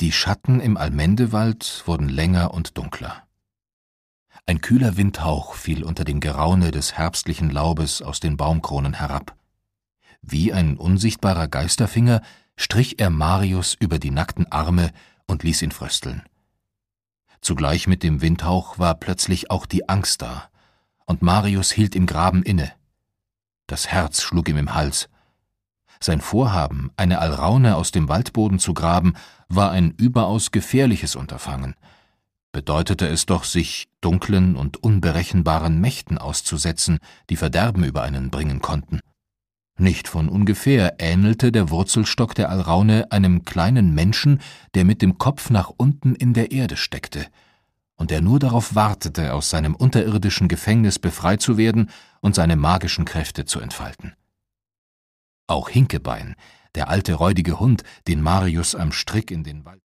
Die Schatten im Almendewald wurden länger und dunkler. Ein kühler Windhauch fiel unter dem Geraune des herbstlichen Laubes aus den Baumkronen herab. Wie ein unsichtbarer Geisterfinger strich er Marius über die nackten Arme und ließ ihn frösteln. Zugleich mit dem Windhauch war plötzlich auch die Angst da, und Marius hielt im Graben inne. Das Herz schlug ihm im Hals. Sein Vorhaben, eine Alraune aus dem Waldboden zu graben, war ein überaus gefährliches Unterfangen. Bedeutete es doch, sich dunklen und unberechenbaren Mächten auszusetzen, die Verderben über einen bringen konnten. Nicht von ungefähr ähnelte der Wurzelstock der Alraune einem kleinen Menschen, der mit dem Kopf nach unten in der Erde steckte und der nur darauf wartete, aus seinem unterirdischen Gefängnis befreit zu werden und seine magischen Kräfte zu entfalten. Auch Hinkebein, der alte räudige Hund, den Marius am Strick in den Wald